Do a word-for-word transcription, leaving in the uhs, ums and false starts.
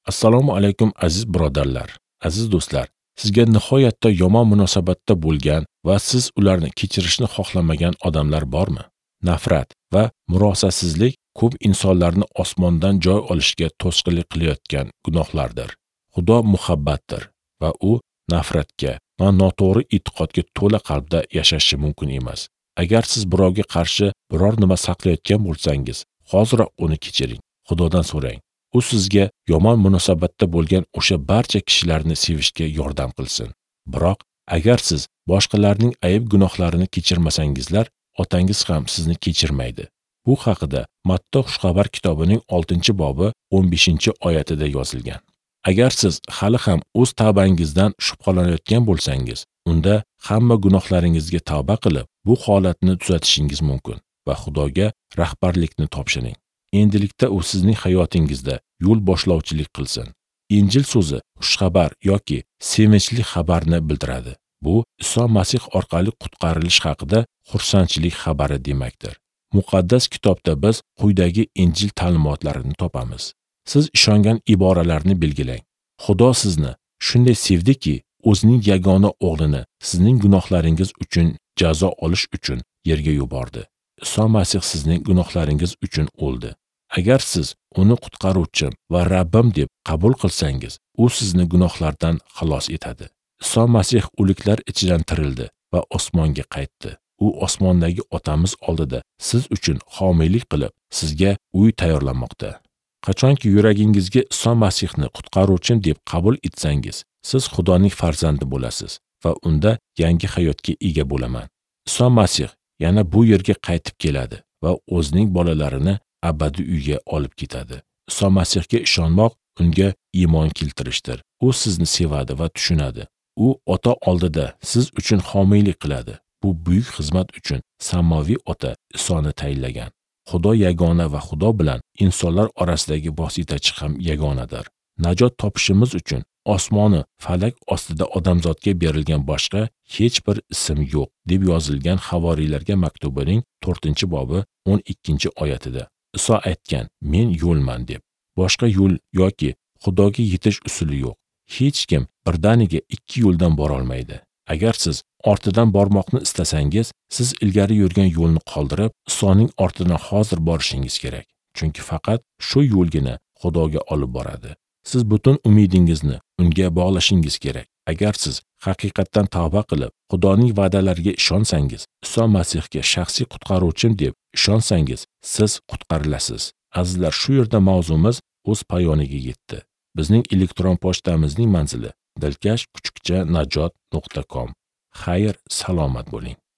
Assalomu alaykum aziz birodarlar, aziz do'stlar. Sizga nihoyatda yomon munosabatda bo'lgan va siz ularni kechirishni xohlamagan odamlar bormi? Nafrat va murosasizlik ko'p insonlarni osmondan joy olishga to'sqinlik qilayotgan gunohlardir. Xudo muhabbatdir va u nafratga va noto'g'ri e'tiqodga to'la qalbda yashashi mumkin emas. Agar siz birovga qarshi biror nima saqlayotgan bo'lsangiz, hoziroq uni kechiring. Xudodan so'rang. U sizga yomon munosabatda bo'lgan o'sha barcha kishilarni sevishga yordam qilsin. Biroq agar siz boshqalarning ayb gunohlarini kechirmasangizlar, otangiz ham sizni kechirmaydi. Bu haqida Matta xushxabar kitobining oltinchi bobi o'n beshinchi oyatida yozilgan. Agar siz hali ham o'z tavbangizdan shubhalanayotgan bo'lsangiz, unda hamma gunohlaringizga tavba qilib, bu holatni tuzatishingiz mumkin va Xudoga rahbarlikni topshiring. Endilikda u sizning hayotingizda yo'l boshlovchilik qilsin. Injil so'zi xushxabar yoki sevinchli xabarni bildiradi. Bu Iso Masih orqali qutqarilish haqida xursandchilik xabari demakdir. Muqaddas kitobda biz quyidagi Injil ta'limotlarini topamiz. Siz ishongan iboralarni belgilang. Xudo sizni shunday sevdiki, o'zining yagona o'g'lini sizning gunohlaringiz uchun jazo olish uchun yerga yubordi. Iso Masih sizning gunohlaringiz uchun o'ldi. Agar siz uni qutqaruvchim va Rabbim deb qabul qilsangiz, u sizni gunohlardan xalos etadi. Iso Masih o'liklar ichidan tirildi va osmonga qaytdi. U osmondagi otamiz oldida siz uchun homiylik qilib, sizga uy tayyorlamoqda. Qachonki yuragingizga Iso Masihni qutqaruvchim deb qabul etsangiz, siz Xudoning farzandi bo'lasiz va unda yangi hayotga ega bo'laman. Iso Masih yana bu yerga qaytib keladi va o'zining bolalarini abadiy uyga olib ketadi. Iso Masihga ishonmoq unga iymon keltirishdir. U sizni sevadi va tushunadi. U ota oldida siz uchun homiylik qiladi. Bu buyuk xizmat uchun samoviy ota Isoni tayinlagan. Xudo yagona va Xudo bilan insonlar orasidagi vositachi ham yagonadir. Najot topishimiz uchun osmoni, falak ostida odamzodga berilgan boshqa hech bir ism yo'q deb yozilgan Havoriylarga maktubining to'rtinchi bobi o'n ikkinchi oyatida. Iso aytgan, men yo'lman deb. Boshqa yo'l yoki Xudoga yetish usuli yo'q. Hech kim birdaniga ikki yo'ldan bora olmaydi. Agar siz ortidan bormoqni istasangiz, siz ilgari yurgan yo'lni qoldirib, Isoning ortidan hozir borishingiz kerak. Chunki faqat shu yo'lgina Xudoga olib boradi. Siz butun umidingizni unga bog'lashingiz kerak. Agar siz haqiqatdan tavba qilib, Xudoning va'dalariga ishonsangiz, Iso Masihga shaxsiy qutqaruvchim deb ishonsangiz, siz qutqarilasiz. Azizlar, shu yerda mavzumiz o'z poyoniga yetdi. Bizning elektron pochtamizning manzili dilkash kuchukcha najot nuqta com. Xayr, salomat bo'ling.